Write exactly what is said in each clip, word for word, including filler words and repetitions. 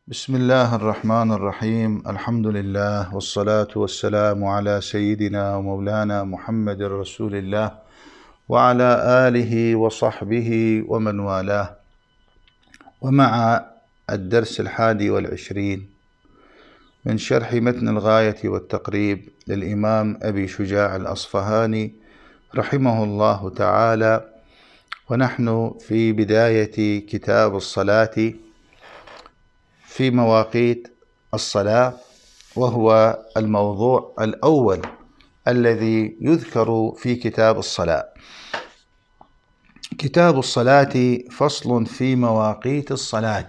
بسم الله الرحمن الرحيم. الحمد لله والصلاة والسلام على سيدنا ومولانا محمد رسول الله وعلى آله وصحبه ومن والاه. ومع الدرس الحادي والعشرين من شرح متن الغاية والتقريب للإمام أبي شجاع الأصفهاني رحمه الله تعالى، ونحن في بداية كتاب الصلاة في مواقيت الصلاة، وهو الموضوع الأول الذي يذكر في كتاب الصلاة. كتاب الصلاة فصل في مواقيت الصلاة.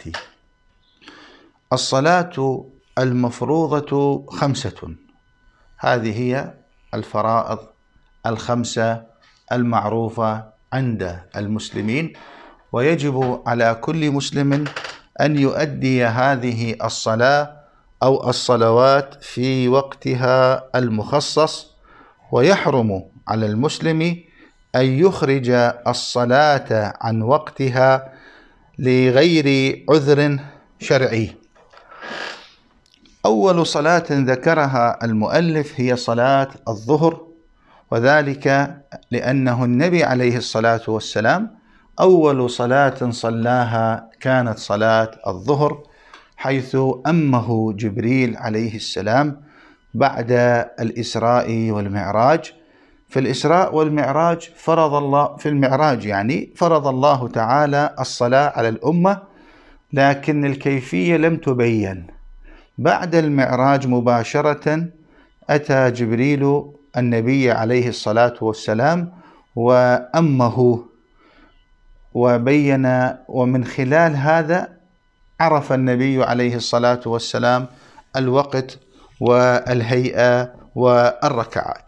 الصلاة المفروضة خمسة، هذه هي الفرائض الخمسة المعروفة عند المسلمين، ويجب على كل مسلم أن يؤدي هذه الصلاة أو الصلوات في وقتها المخصص، ويحرم على المسلم أن يخرج الصلاة عن وقتها لغير عذر شرعي. أول صلاة ذكرها المؤلف هي صلاة الظهر، وذلك لأنه النبي عليه الصلاة والسلام أول صلاة صلاها كانت صلاة الظهر، حيث أمه جبريل عليه السلام بعد الإسراء والمعراج. في الإسراء والمعراج فرض الله في المعراج يعني فرض الله تعالى الصلاة على الأمة، لكن الكيفية لم تبين. بعد المعراج مباشرة أتى جبريل النبي عليه الصلاة والسلام وأمه وبين، ومن خلال هذا عرف النبي عليه الصلاة والسلام الوقت والهيئة والركعات.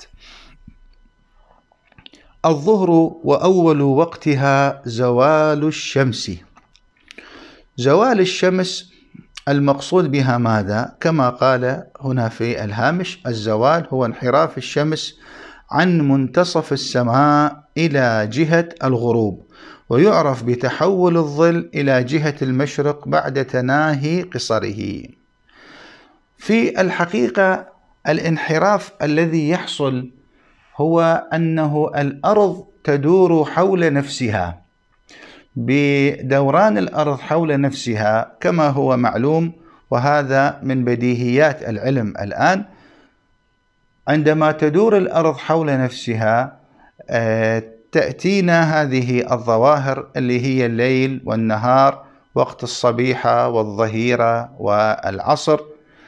الظهر وأول وقتها زوال الشمس. زوال الشمس المقصود بها ماذا؟ كما قال هنا في الهامش: الزوال هو انحراف الشمس عن منتصف السماء إلى جهة الغروب، ويعرف بتحول الظل إلى جهة المشرق بعد تناهي قصره. في الحقيقة الانحراف الذي يحصل هو أنه الأرض تدور حول نفسها، بدوران الأرض حول نفسها كما هو معلوم، وهذا من بديهيات العلم الآن. عندما تدور الأرض حول نفسها تأتينا هذه الظواهر اللي هي الليل والنهار، وقت الصبيحة والظهيرة والعصر.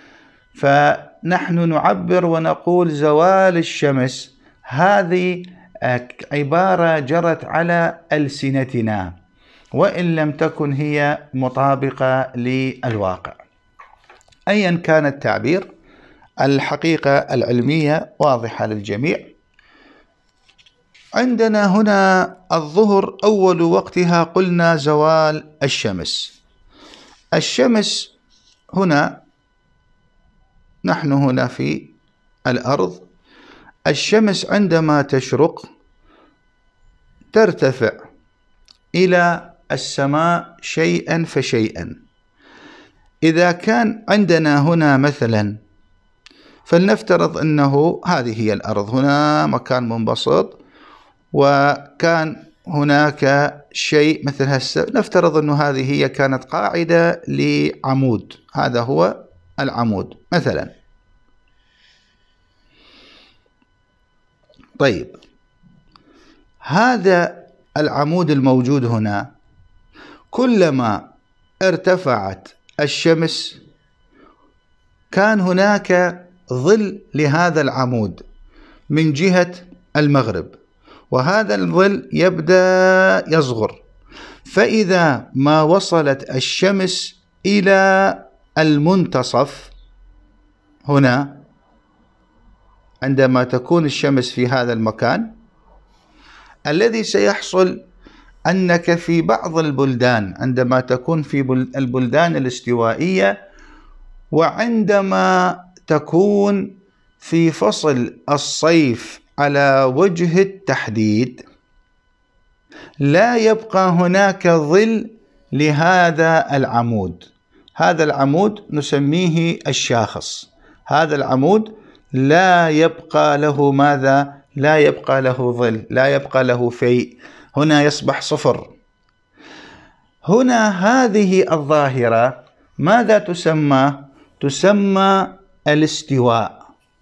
فنحن نعبر ونقول زوال الشمس، هذه عبارة جرت على ألسنتنا وإن لم تكن هي مطابقة للواقع. أيا كان التعبير، الحقيقة العلمية واضحة للجميع. عندنا هنا الظهر أول وقتها قلنا زوال الشمس. الشمس هنا، نحن هنا في الأرض، الشمس عندما تشرق ترتفع إلى السماء شيئا فشيئا. إذا كان عندنا هنا مثلا، فلنفترض أنه هذه هي الأرض، هنا مكان منبسط، وكان هناك شيء مثل هسه، نفترض أنه هذه هي كانت قاعدة لعمود، هذا هو العمود مثلا. طيب، هذا العمود الموجود هنا كلما ارتفعت الشمس كان هناك ظل لهذا العمود من جهة المغرب، وهذا الظل يبدأ يصغر. فإذا ما وصلت الشمس إلى المنتصف هنا، عندما تكون الشمس في هذا المكان، الذي سيحصل أنك في بعض البلدان عندما تكون في البلدان الاستوائية، وعندما تكون في فصل الصيف على وجه التحديد، لا يبقى هناك ظل لهذا العمود. هذا العمود نسميه الشاخص. هذا العمود لا يبقى له ماذا؟ لا يبقى له ظل، لا يبقى له فيء، هنا يصبح صفر. هنا هذه الظاهرة ماذا تسمى؟ تسمى الاستواء،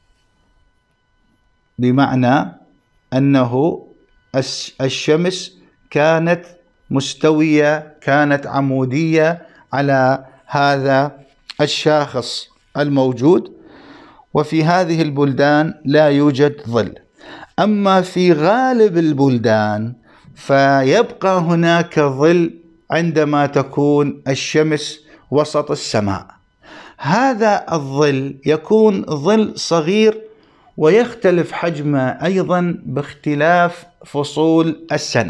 بمعنى أنه الشمس كانت مستوية، كانت عمودية على هذا الشاخص الموجود، وفي هذه البلدان لا يوجد ظل. أما في غالب البلدان فيبقى هناك ظل عندما تكون الشمس وسط السماء. هذا الظل يكون ظل صغير ويختلف حجمه أيضا باختلاف فصول السنة.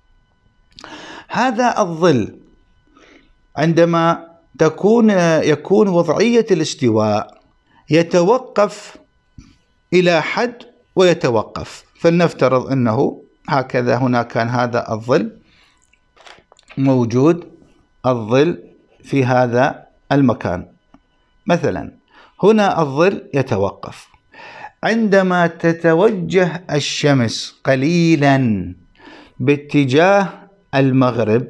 هذا الظل عندما تكون يكون وضعية الاستواء يتوقف إلى حد ويتوقف. فلنفترض أنه هكذا هنا كان هذا الظل موجود، الظل في هذا المكان مثلا، هنا الظل يتوقف. عندما تتوجه الشمس قليلا باتجاه المغرب،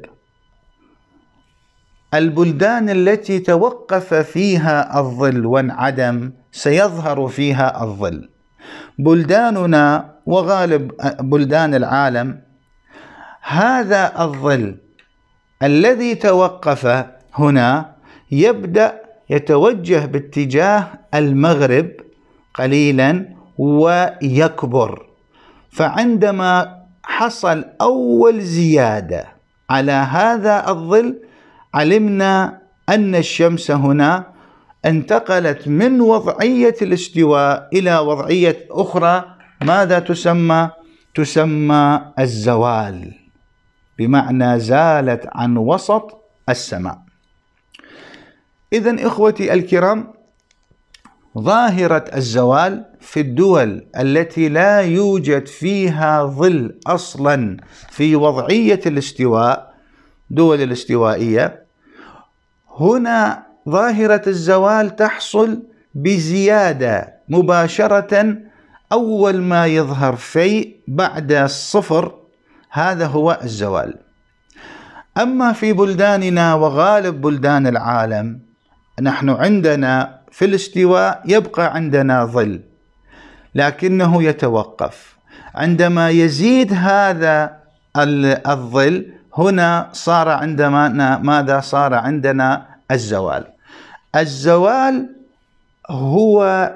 البلدان التي توقف فيها الظل وانعدم سيظهر فيها الظل. بلداننا وغالب بلدان العالم هذا الظل الذي توقف هنا يبدأ يتوجه باتجاه المغرب قليلا ويكبر. فعندما حصل أول زيادة على هذا الظل علمنا أن الشمس هنا انتقلت من وضعية الاستواء إلى وضعية أخرى، ماذا تسمى؟ تسمى الزوال، بمعنى زالت عن وسط السماء. إذن إخوتي الكرام، ظاهرة الزوال في الدول التي لا يوجد فيها ظل أصلا في وضعية الاستواء، دول الاستوائية، هنا ظاهرة الزوال تحصل بزيادة مباشرة. أول ما يظهر فيء بعد الصفر هذا هو الزوال. أما في بلداننا وغالب بلدان العالم نحن عندنا في الاستواء يبقى عندنا ظل لكنه يتوقف. عندما يزيد هذا الظل هنا صار عندنا ماذا؟ صار عندنا الزوال. الزوال هو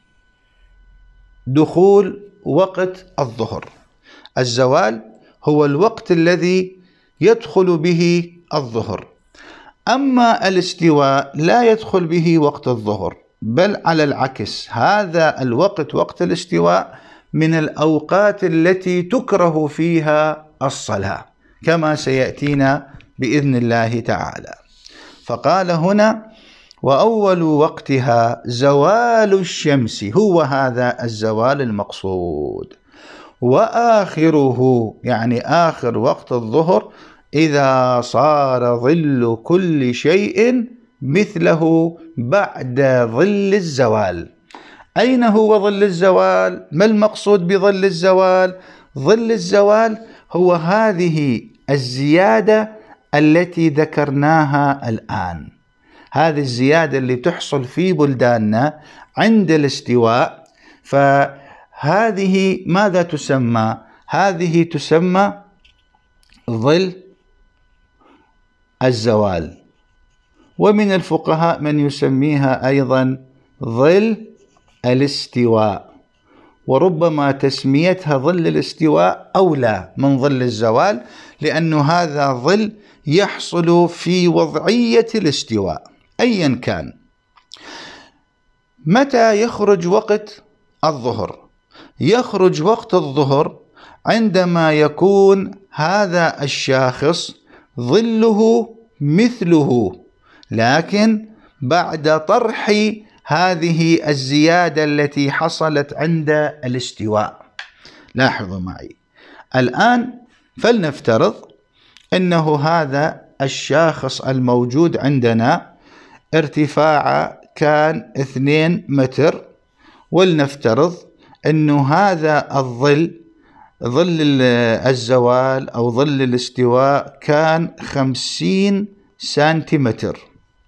دخول وقت الظهر. الزوال هو الوقت الذي يدخل به الظهر. أما الاستواء لا يدخل به وقت الظهر، بل على العكس، هذا الوقت وقت الاستواء من الأوقات التي تكره فيها الصلاة كما سيأتينا بإذن الله تعالى. فقال هنا: وأول وقتها زوال الشمس، هو هذا الزوال المقصود. وآخره يعني آخر وقت الظهر إذا صار ظل كل شيء مثله بعد ظل الزوال. أين هو ظل الزوال؟ ما المقصود بظل الزوال؟ ظل الزوال هو هذه الزيادة التي ذكرناها الآن، هذه الزيادة اللي تحصل في بلداننا عند الاستواء. فهذه ماذا تسمى؟ هذه تسمى ظل الزوال. ومن الفقهاء من يسميها أيضا ظل الاستواء، وربما تسميتها ظل الاستواء أولى من ظل الزوال، لأن هذا ظل يحصل في وضعية الاستواء أيا كان. متى يخرج وقت الظهر؟ يخرج وقت الظهر عندما يكون هذا الشاخص ظله مثله، لكن بعد طرح هذه الزيادة التي حصلت عند الاستواء. لاحظوا معي الآن، فلنفترض أنه هذا الشاخص الموجود عندنا ارتفاعه كان اثنين متر، ولنفترض أنه هذا الظل ظل الزوال أو ظل الاستواء كان خمسين سنتيمتر.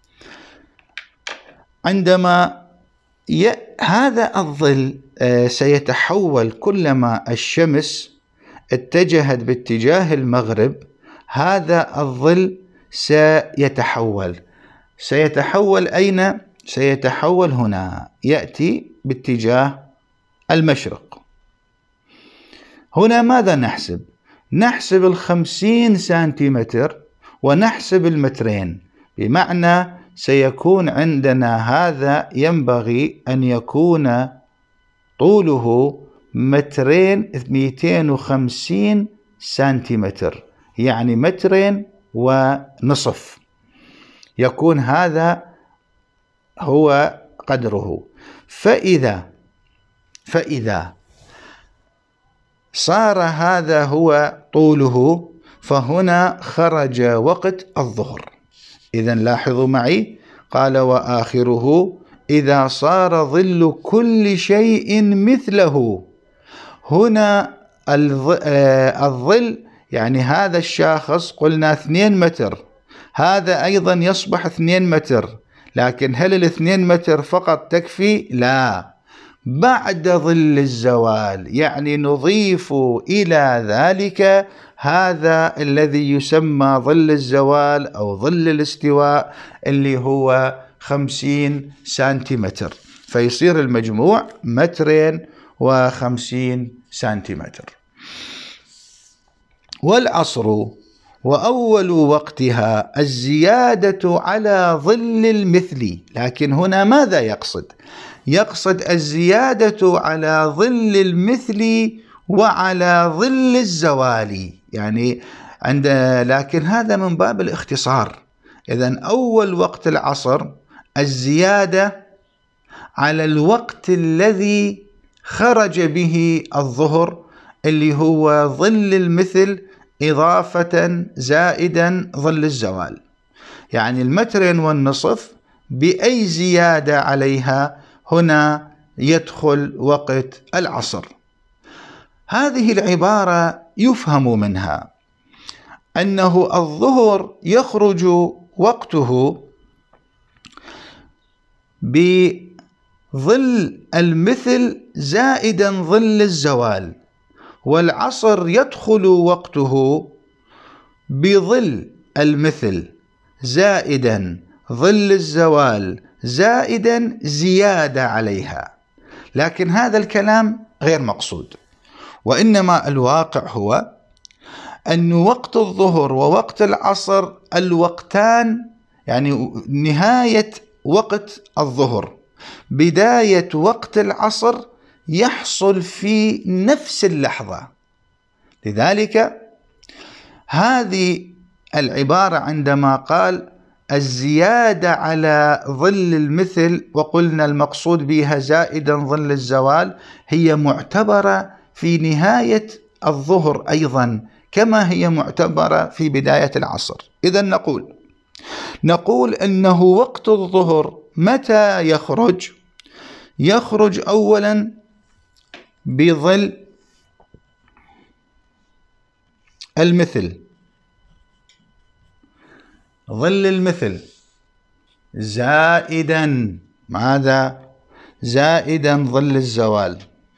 عندما ي... هذا الظل سيتحول كلما الشمس اتجهت باتجاه المغرب، هذا الظل سيتحول سيتحول أين؟ سيتحول هنا، يأتي باتجاه المشرق. هنا ماذا نحسب؟ نحسب الخمسين سنتيمتر ونحسب المترين، بمعنى سيكون عندنا هذا ينبغي أن يكون طوله مترين مئتين وخمسين سنتيمتر، يعني مترين ونصف، يكون هذا هو قدره. فإذا فإذا صار هذا هو طوله، فهنا خرج وقت الظهر. إذن لاحظوا معي، قال وآخره إذا صار ظل كل شيء مثله. هنا الظل يعني هذا الشاخص قلنا اثنين متر، هذا أيضا يصبح اثنين متر، لكن هل الاثنين متر فقط تكفي؟ لا، بعد ظل الزوال، يعني نضيف إلى ذلك هذا الذي يسمى ظل الزوال أو ظل الاستواء اللي هو خمسين سنتيمتر، فيصير المجموع مترين وخمسين سنتيمتر. والعصر وأول وقتها الزيادة على ظل المثل، لكن هنا ماذا يقصد؟ يقصد الزيادة على ظل المثل وعلى ظل الزوال، يعني عند لكن هذا من باب الاختصار. إذن أول وقت العصر الزيادة على الوقت الذي خرج به الظهر اللي هو ظل المثل إضافة زائدا ظل الزوال، يعني المترين والنصف بأي زيادة عليها هنا يدخل وقت العصر. هذه العبارة يفهم منها أنه الظهر يخرج وقته بظل المثل زائدا ظل الزوال، والعصر يدخل وقته بظل المثل زائدا ظل الزوال زائدا زيادة عليها. لكن هذا الكلام غير مقصود، وإنما الواقع هو أن وقت الظهر ووقت العصر الوقتان، يعني نهاية وقت الظهر بداية وقت العصر يحصل في نفس اللحظة. لذلك هذه العبارة عندما قال الزيادة على ظل المثل، وقلنا المقصود بها زائدا ظل الزوال، هي معتبرة في نهاية الظهر أيضا كما هي معتبرة في بداية العصر. إذن نقول نقول أنه وقت الظهر متى يخرج؟ يخرج أولا بظل المثل، ظل المثل زائدا ماذا؟ زائدا ظل الزوال،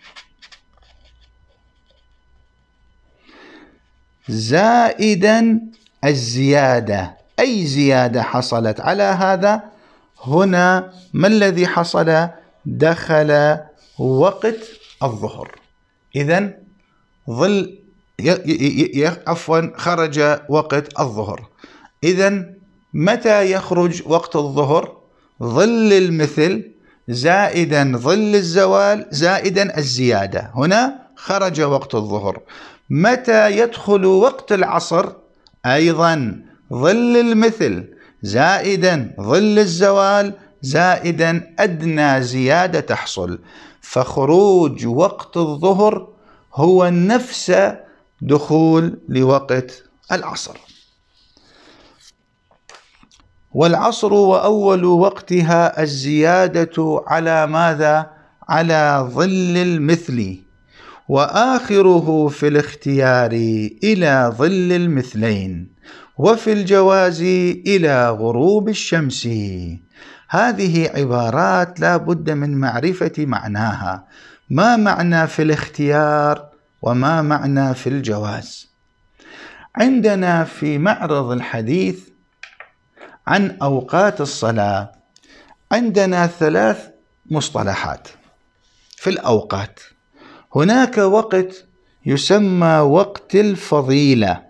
زائدا الزيادة. أي زيادة حصلت على هذا؟ هنا ما الذي حصل؟ دخل وقت الظهر. إذن ظل عفوا خرج وقت الظهر. إذن متى يخرج وقت الظهر؟ ظل المثل زائدا ظل الزوال زائدا الزيادة، هنا خرج وقت الظهر. متى يدخل وقت العصر؟ أيضا ظل المثل زائدا ظل الزوال زائدا أدنى زيادة تحصل، فخروج وقت الظهر هو نفس دخول لوقت العصر. والعصر وأول وقتها الزيادة على ماذا؟ على ظل المثل، وآخره في الاختيار إلى ظل المثلين، وفي الجواز إلى غروب الشمس. هذه عبارات لا بد من معرفة معناها. ما معنى في الاختيار وما معنى في الجواز؟ عندنا في معرض الحديث عن أوقات الصلاة عندنا ثلاث مصطلحات في الأوقات. هناك وقت يسمى وقت الفضيلة،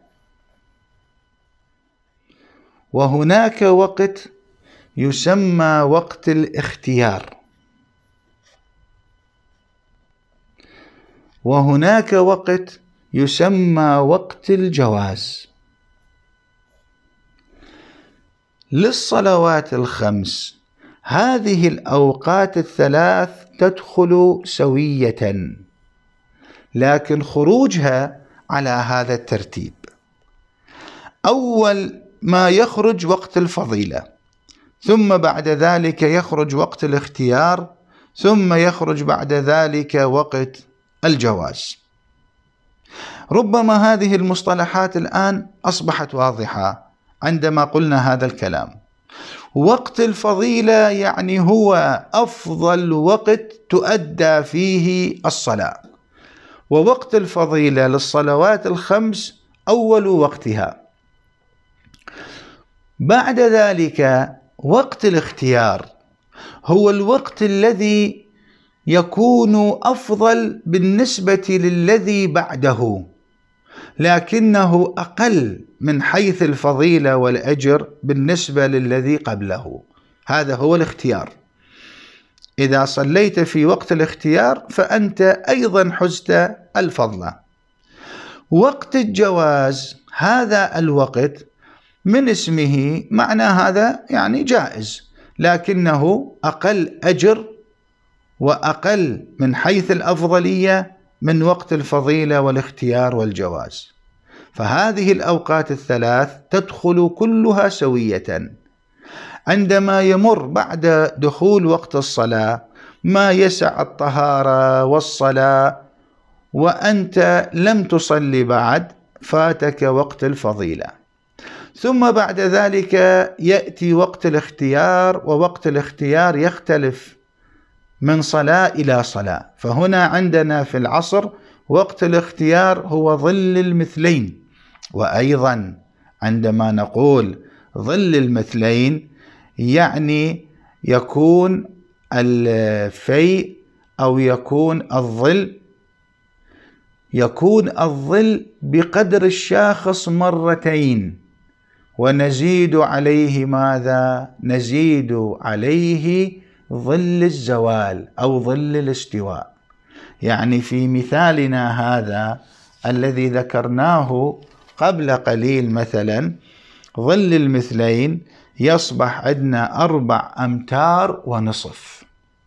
وهناك وقت يسمى وقت الاختيار، وهناك وقت يسمى وقت الجواز. للصلوات الخمس هذه الأوقات الثلاث تدخل سوية، لكن خروجها على هذا الترتيب: أول ما يخرج وقت الفضيلة، ثم بعد ذلك يخرج وقت الاختيار، ثم يخرج بعد ذلك وقت الجواز. ربما هذه المصطلحات الآن أصبحت واضحة عندما قلنا هذا الكلام. وقت الفضيلة يعني هو أفضل وقت تؤدى فيه الصلاة، ووقت الفضيلة للصلوات الخمس أول وقتها. بعد ذلك وقت الاختيار هو الوقت الذي يكون أفضل بالنسبة للذي بعده، لكنه أقل من حيث الفضيلة والأجر بالنسبة للذي قبله. هذا هو الاختيار. إذا صليت في وقت الاختيار فأنت أيضا حزت الفضل. وقت الجواز هذا الوقت من اسمه معنى هذا يعني جائز، لكنه أقل أجر وأقل من حيث الأفضلية من وقت الفضيلة والاختيار والجواز. فهذه الأوقات الثلاث تدخل كلها سوية. عندما يمر بعد دخول وقت الصلاة ما يسع الطهارة والصلاة وأنت لم تصلي بعد، فاتك وقت الفضيلة. ثم بعد ذلك يأتي وقت الاختيار، ووقت الاختيار يختلف من صلاة إلى صلاة. فهنا عندنا في العصر وقت الاختيار هو ظل المثلين. وأيضا عندما نقول ظل المثلين يعني يكون الفيء أو يكون الظل يكون الظل بقدر الشاخص مرتين، ونزيد عليه ماذا؟ نزيد عليه ظل الزوال أو ظل الاستواء. يعني في مثالنا هذا الذي ذكرناه قبل قليل مثلا ظل المثلين يصبح عندنا أربع أمتار ونصف.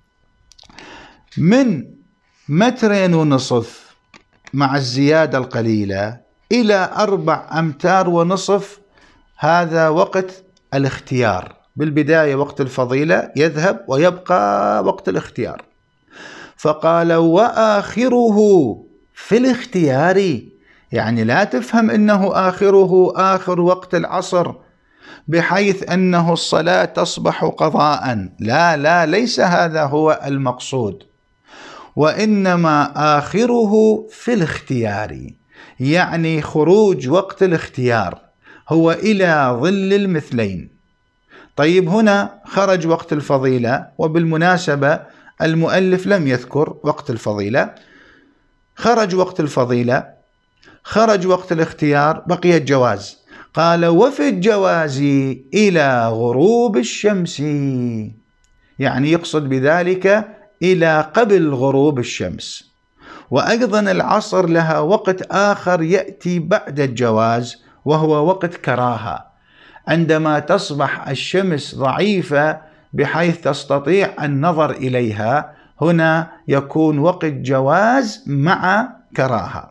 من مترين ونصف مع الزيادة القليلة إلى أربع أمتار ونصف هذا وقت الاختيار. بالبداية وقت الفضيلة يذهب ويبقى وقت الاختيار. فقال وآخره في الاختيار، يعني لا تفهم إنه آخره آخر وقت العصر بحيث أنه الصلاة تصبح قضاء. لا لا ليس هذا هو المقصود، وإنما آخره في الاختيار، يعني خروج وقت الاختيار هو إلى ظل المثلين. طيب هنا خرج وقت الفضيلة، وبالمناسبة المؤلف لم يذكر وقت الفضيلة. خرج وقت الفضيلة، خرج وقت الاختيار، بقي الجواز. قال وفي الجواز إلى غروب الشمس، يعني يقصد بذلك إلى قبل غروب الشمس. وأيضا العصر لها وقت آخر يأتي بعد الجواز وهو وقت كراهة، عندما تصبح الشمس ضعيفة بحيث تستطيع النظر إليها، هنا يكون وقت جواز مع كراهة.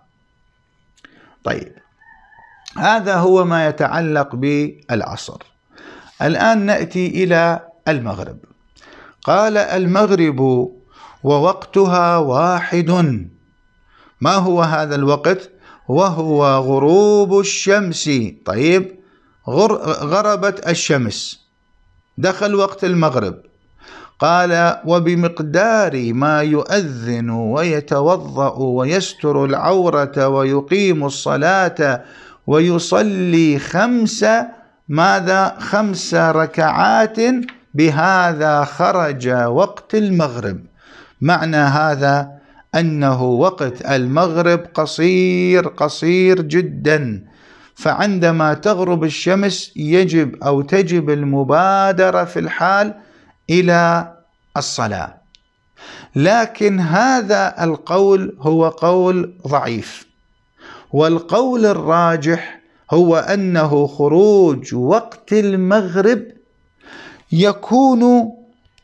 طيب هذا هو ما يتعلق بالعصر. الآن نأتي إلى المغرب. قال المغرب ووقتها واحد. ما هو هذا الوقت؟ وهو غروب الشمس. طيب، غربت الشمس، دخل وقت المغرب. قال وبمقدار ما يؤذن ويتوضأ ويستر العورة ويقيم الصلاة ويصلي خمس ماذا خمس ركعات، بهذا خرج وقت المغرب. معنى هذا أنه وقت المغرب قصير قصير جدا، فعندما تغرب الشمس يجب أو تجب المبادرة في الحال إلى الصلاة. لكن هذا القول هو قول ضعيف، والقول الراجح هو أنه خروج وقت المغرب يكون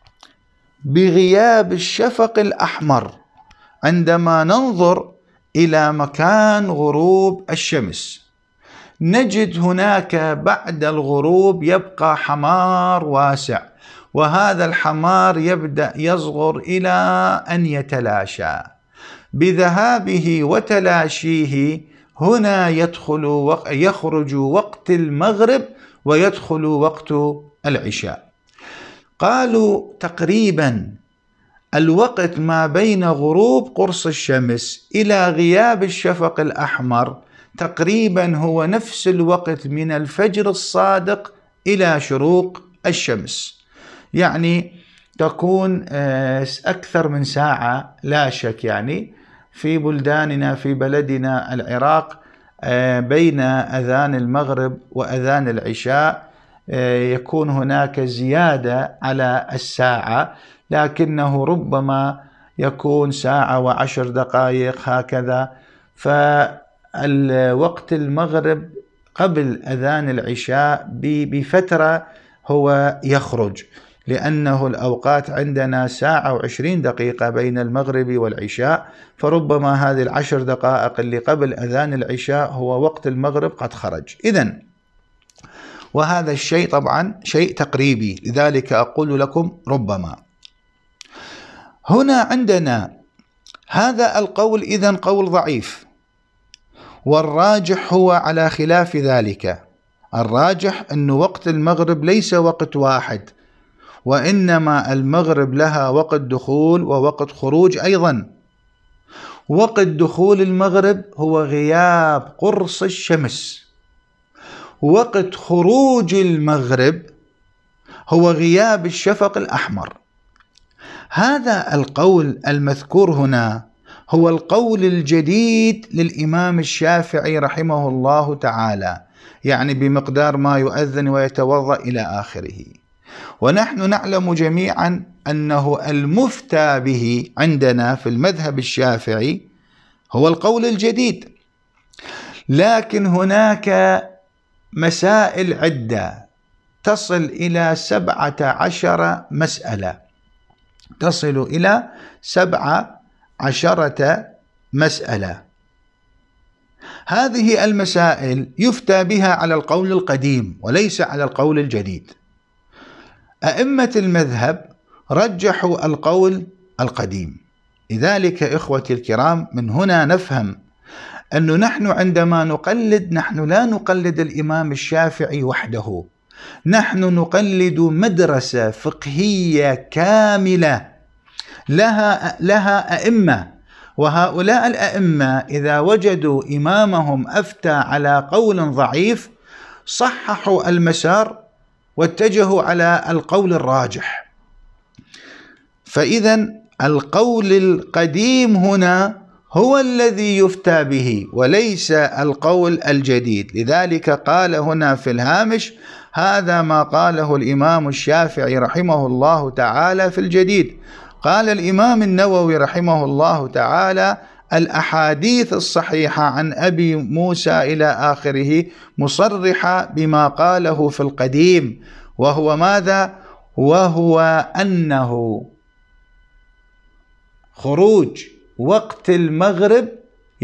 بغياب الشفق الأحمر. عندما ننظر إلى مكان غروب الشمس نجد هناك بعد الغروب يبقى حمار واسع، وهذا الحمار يبدأ يصغر إلى أن يتلاشى. بذهابه وتلاشيه هنا يدخل يخرج وقت المغرب ويدخل وقت العشاء. قالوا تقريبا الوقت ما بين غروب قرص الشمس إلى غياب الشفق الأحمر تقريبا هو نفس الوقت من الفجر الصادق إلى شروق الشمس، يعني تكون أكثر من ساعة لا شك. يعني في بلداننا في بلدنا العراق بين أذان المغرب وأذان العشاء يكون هناك زيادة على الساعة، لكنه ربما يكون ساعة وعشر دقائق هكذا. فالوقت المغرب قبل أذان العشاء بفترة هو يخرج، لأنه الأوقات عندنا ساعة وعشرين دقيقة بين المغرب والعشاء، فربما هذه العشر دقائق اللي قبل أذان العشاء هو وقت المغرب قد خرج. إذن وهذا الشيء طبعا شيء تقريبي، لذلك أقول لكم ربما. هنا عندنا هذا القول إذن قول ضعيف، والراجح هو على خلاف ذلك. الراجح أن وقت المغرب ليس وقت واحد، وإنما المغرب لها وقت دخول ووقت خروج أيضا. وقت دخول المغرب هو غياب قرص الشمس، وقت خروج المغرب هو غياب الشفق الأحمر. هذا القول المذكور هنا هو القول الجديد للإمام الشافعي رحمه الله تعالى، يعني بمقدار ما يؤذن ويتوضأ إلى آخره. ونحن نعلم جميعا أنه المفتى به عندنا في المذهب الشافعي هو القول الجديد، لكن هناك مسائل عدة تصل إلى سبعة عشر مسألة، تصل إلى سبعة عشرة مسألة. هذه المسائل يفتى بها على القول القديم وليس على القول الجديد. أئمة المذهب رجحوا القول القديم. لذلك إخوتي الكرام من هنا نفهم أنه نحن عندما نقلد نحن لا نقلد الإمام الشافعي وحده، نحن نقلد مدرسة فقهية كاملة لها لها أئمة، وهؤلاء الأئمة إذا وجدوا إمامهم أفتى على قول ضعيف صححوا المسار واتجهوا على القول الراجح. فإذا القول القديم هنا هو الذي يفتى به وليس القول الجديد. لذلك قال هنا في الهامش هذا ما قاله الإمام الشافعي رحمه الله تعالى في الجديد. قال الإمام النووي رحمه الله تعالى الأحاديث الصحيحة عن أبي موسى إلى آخره مصرحة بما قاله في القديم، وهو ماذا؟ وهو أنه خروج وقت المغرب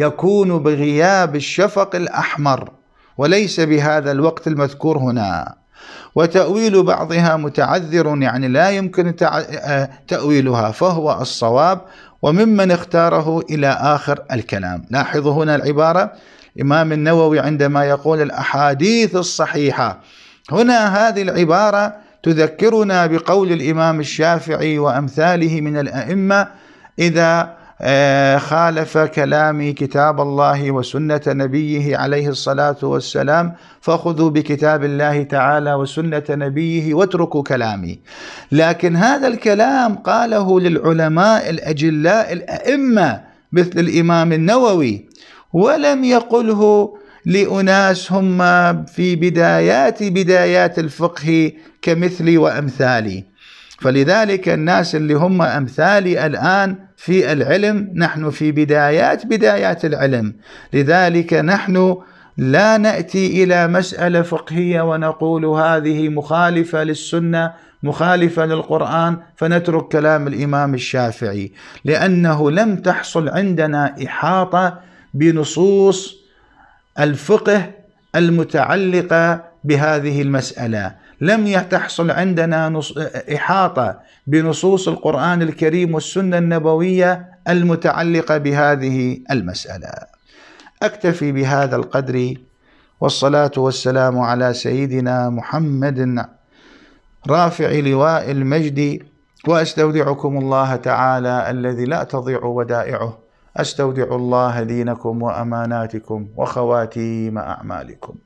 يكون بغياب الشفق الأحمر وليس بهذا الوقت المذكور هنا. وتأويل بعضها متعذر، يعني لا يمكن تأويلها، فهو الصواب، وممن اختاره إلى آخر الكلام. لاحظوا هنا العبارة، الإمام النووي عندما يقول الأحاديث الصحيحة، هنا هذه العبارة تذكرنا بقول الإمام الشافعي وأمثاله من الأئمة: إذا خالف كلامي كتاب الله وسنة نبيه عليه الصلاة والسلام فخذوا بكتاب الله تعالى وسنة نبيه واتركوا كلامي. لكن هذا الكلام قاله للعلماء الأجلاء الأئمة مثل الإمام النووي، ولم يقله لأناس هم في بدايات بدايات الفقه كمثلي وأمثالي. فلذلك الناس اللي هم أمثالي الآن في العلم، نحن في بدايات بدايات العلم، لذلك نحن لا نأتي إلى مسألة فقهية ونقول هذه مخالفة للسنة مخالفة للقرآن فنترك كلام الإمام الشافعي، لأنه لم تحصل عندنا إحاطة بنصوص الفقه المتعلقة بهذه المسألة، لم تحصل عندنا إحاطة بنصوص القرآن الكريم والسنة النبوية المتعلقة بهذه المسألة. أكتفي بهذا القدر، والصلاة والسلام على سيدنا محمد رافع لواء المجد، وأستودعكم الله تعالى الذي لا تضيع ودائعه. أستودع الله دينكم وأماناتكم وخواتيم أعمالكم.